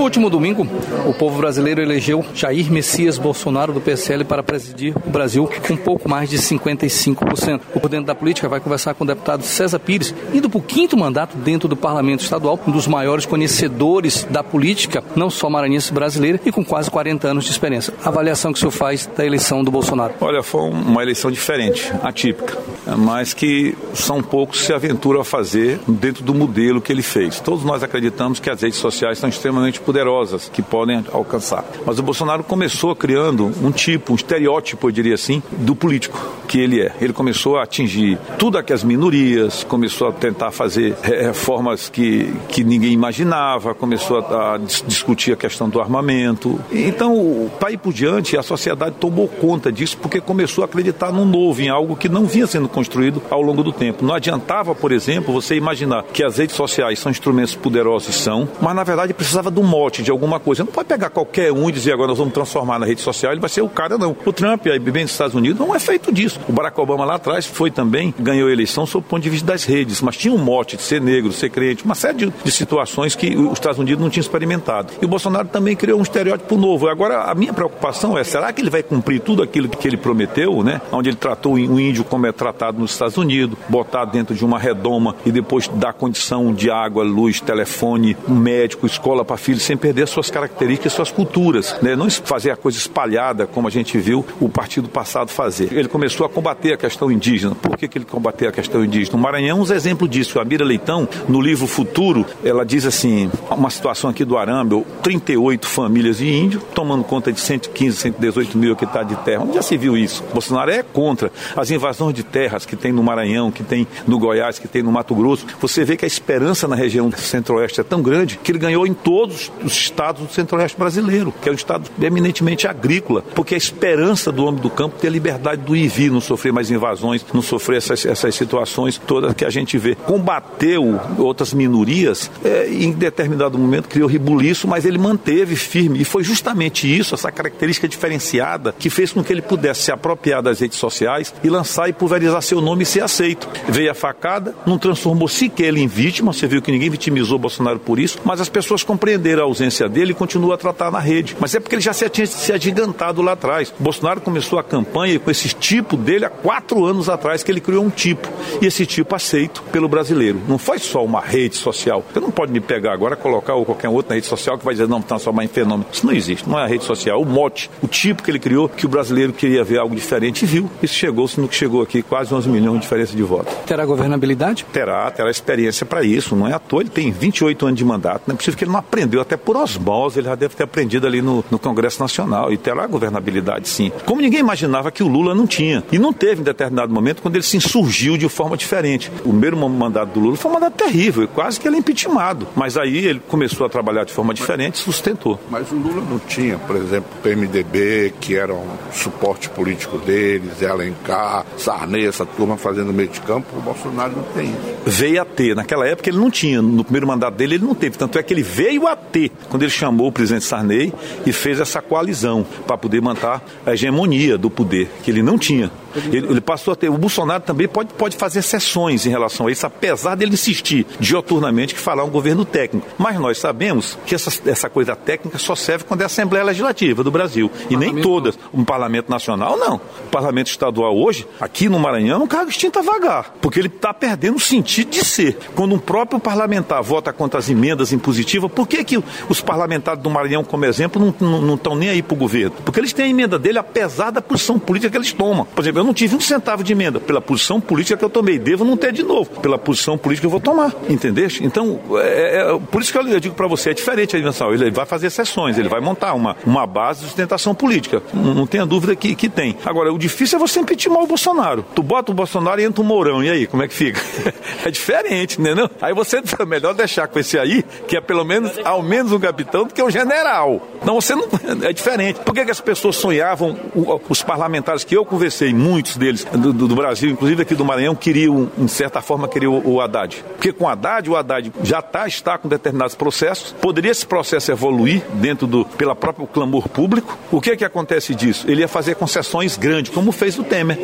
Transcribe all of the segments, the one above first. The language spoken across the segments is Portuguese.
último domingo, o povo brasileiro elegeu Jair Messias Bolsonaro do PSL para presidir o Brasil com um pouco mais de 55%. O Por Dentro da Política vai conversar com o deputado César Pires, indo para o 5º mandato dentro do Parlamento Estadual, um dos maiores conhecedores da política, não só maranhense brasileira, e com quase 40 anos de experiência. A avaliação que o senhor faz da eleição do Bolsonaro? Olha, foi uma eleição diferente, atípica, mas que são poucos se aventuram a fazer dentro do modelo que ele fez. Todos nós acreditamos que as redes sociais são extremamente poderosas, que podem alcançar. Mas o Bolsonaro começou criando um estereótipo, eu diria assim, do político que ele é. Ele começou a atingir tudo aquelas minorias, começou a tentar fazer reformas que ninguém imaginava, começou a discutir a questão do armamento. Então, para ir por diante, a sociedade tomou conta disso porque começou a acreditar no novo, em algo que não vinha sendo construído ao longo do tempo. Não adiantava, por exemplo, você imaginar que as redes sociais são instrumentos poderosos, mas na verdade precisava de um mote, de alguma coisa. Não pode pegar qualquer um e dizer agora nós vamos transformar na rede social, ele vai ser o cara, não. O Trump, aí bem dos Estados Unidos, não é feito disso. O Barack Obama lá atrás ganhou a eleição sob o ponto de vista das redes, mas tinha um mote de ser negro, ser crente, uma série de situações que os Estados Unidos não tinham experimentado. E o Bolsonaro também criou um estereótipo novo. Agora, a minha preocupação é, será que ele vai cumprir tudo aquilo que ele prometeu, né? Onde ele tratou o índio como é tratado nos Estados Unidos, botar dentro de uma redoma e depois dar condição de água, luz, telefone, médico, escola para filhos, sem perder suas características, suas culturas, né? Não fazer a coisa espalhada, como a gente viu o partido passado fazer. Ele começou a combater a questão indígena. Por que ele combateu a questão indígena? O Maranhão é um exemplo disso. A Mira Leitão, no livro Futuro, ela diz assim, uma situação aqui do Arâmbio, 38 famílias de índios, tomando conta de 115, 118 mil hectares de terra. Onde já se viu isso? Bolsonaro é contra as invasões de terras que tem no Maranhão, que tem no Goiás, que tem no Mato Grosso. Você vê que a esperança na região centro-oeste é tão grande que ele ganhou em todos os estados do centro-oeste brasileiro, que é um estado eminentemente agrícola, porque a esperança do homem do campo é ter a liberdade do ir e vir, não sofrer mais invasões, não sofrer essas situações todas que a gente vê. Combateu outras minorias, em determinado momento criou rebuliço, mas ele manteve firme, e foi justamente isso, essa característica diferenciada, que fez com que ele pudesse se apropriar das redes sociais e lançar e pulverizar seu nome e ser aceito. Veio a facada, não transformou sequer ele em vítima, você viu que ninguém vitimizou Bolsonaro por isso, mas as pessoas compreenderam a ausência dele e continuam a tratar na rede. Mas é porque ele já tinha se agigantado lá atrás. Bolsonaro começou a campanha com esse tipo dele há 4 anos atrás, que ele criou um tipo, e esse tipo aceito pelo brasileiro. Não foi só uma rede social. Você não pode me pegar agora, colocar ou qualquer outro na rede social que vai dizer, não, transformar em fenômeno. Isso não existe, não é a rede social. O mote, o tipo que ele criou, que o brasileiro queria ver algo diferente e viu. Isso chegou, no que chegou aqui, quase 11 milhões de diferença de voto. Terá governabilidade? Terá experiência para isso. Não é à toa, ele tem 28 anos de mandato. Não é possível que ele não aprendeu, até por osmose, ele já deve ter aprendido ali no Congresso Nacional. E terá governabilidade, sim. Como ninguém imaginava que o Lula não tinha. E não teve em determinado momento, quando ele se insurgiu de forma diferente. O primeiro mandato do Lula foi um mandato terrível, quase que ele é impeachmentado. Mas aí ele começou a trabalhar de forma diferente e sustentou. Mas o Lula não tinha, por exemplo, o PMDB, que era um suporte político deles, Zé Alencar, Sarney, essa turma fazendo meio de campo. O Bolsonaro não tem isso. Veio a ter. Naquela época ele não tinha. No primeiro mandato dele ele não teve. Tanto é que ele veio a ter, quando ele chamou o presidente Sarney e fez essa coalizão para poder manter a hegemonia do poder, que ele não tinha. Ele passou a ter. O Bolsonaro também pode fazer exceções em relação a isso, apesar dele insistir dioturnamente que fará um governo técnico. Mas nós sabemos que essa coisa técnica só serve quando é a Assembleia Legislativa do Brasil. E nem todas. O Parlamento Nacional, não. O Parlamento Estadual hoje, aqui no Maranhão, é um cargo extinto a vagar. Porque ele está perdendo o sentido de ser. Quando um próprio parlamentar vota contra as emendas impositivas, por que os parlamentares do Maranhão, como exemplo, não estão nem aí para o governo? Porque eles têm a emenda dele, apesar da posição política que eles tomam. Por exemplo, eu não tive 1 centavo de emenda. Pela posição política que eu tomei, devo não ter de novo. Pela posição política que eu vou tomar. Entendeste? Então, por isso que eu digo para você, é diferente a dimensão. Ele vai fazer exceções, ele vai montar uma base de sustentação política. Não tenha dúvida que tem. Agora, o difícil é você impeachment o Bolsonaro. Tu bota o Bolsonaro e entra o Mourão. E aí, como é que fica? É diferente, entendeu? Aí você é melhor deixar com esse aí, que é ao menos um capitão, do que um general. Não, você não. É diferente. Por que as pessoas sonhavam, os parlamentares que eu conversei, muitos deles do Brasil, inclusive aqui do Maranhão, queriam, em certa forma, o Haddad? Porque com o Haddad já está com determinados processos. Poderia esse processo evoluir pela própria clamor público? O que acontece disso? Ele ia fazer concessões grandes, como fez o Temer.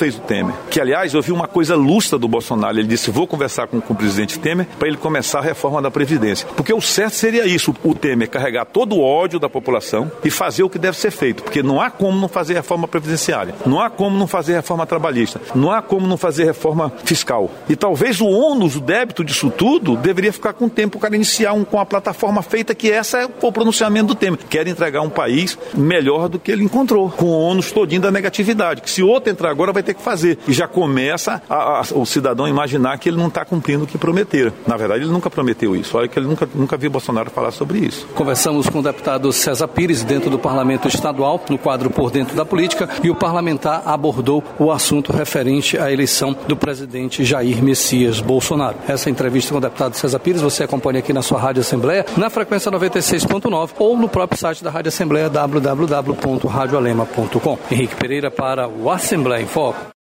Que, aliás, eu vi uma coisa lustra do Bolsonaro. Ele disse, vou conversar com o presidente Temer para ele começar a reforma da Previdência. Porque o certo seria isso. o Temer carregar todo o ódio da população e fazer o que deve ser feito, porque não há como não fazer reforma previdenciária, não há como não fazer reforma trabalhista, não há como não fazer reforma fiscal. E talvez o ônus, o débito disso tudo, deveria ficar com o tempo para iniciar com a plataforma feita, que essa é o pronunciamento do Temer. Quer entregar um país melhor do que ele encontrou, com o ônus todinho da negatividade, que se outro entrar agora vai ter que fazer. E já começa o cidadão a imaginar que ele não está cumprindo o que prometera. Na verdade, ele nunca prometeu isso. Olha que ele nunca viu Bolsonaro falar sobre isso. Conversamos com o deputado César Pires, dentro do Parlamento Estadual, no quadro Por Dentro da Política, e o parlamentar abordou o assunto referente à eleição do presidente Jair Messias Bolsonaro. Essa entrevista com o deputado César Pires você acompanha aqui na sua Rádio Assembleia, na frequência 96.9 ou no próprio site da Rádio Assembleia, www.radioalema.com. Henrique Pereira para o Assembleia em Foco.